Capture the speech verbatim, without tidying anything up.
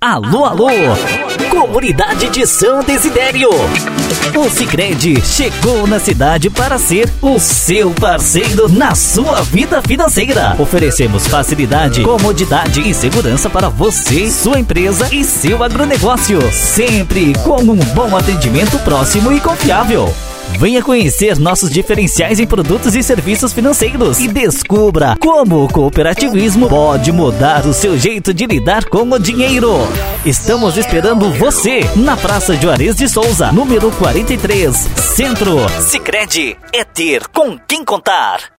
Alô, alô, comunidade de São Desidério. O Sicredi chegou na cidade para ser o seu parceiro na sua vida financeira. Oferecemos facilidade, comodidade e segurança para você, sua empresa e seu agronegócio. Sempre com um bom atendimento próximo e confiável. Venha conhecer nossos diferenciais em produtos e serviços financeiros e descubra como o cooperativismo pode mudar o seu jeito de lidar com o dinheiro. Estamos esperando você na Praça Juarez de Souza, número quarenta e três, Centro. Sicredi é ter com quem contar.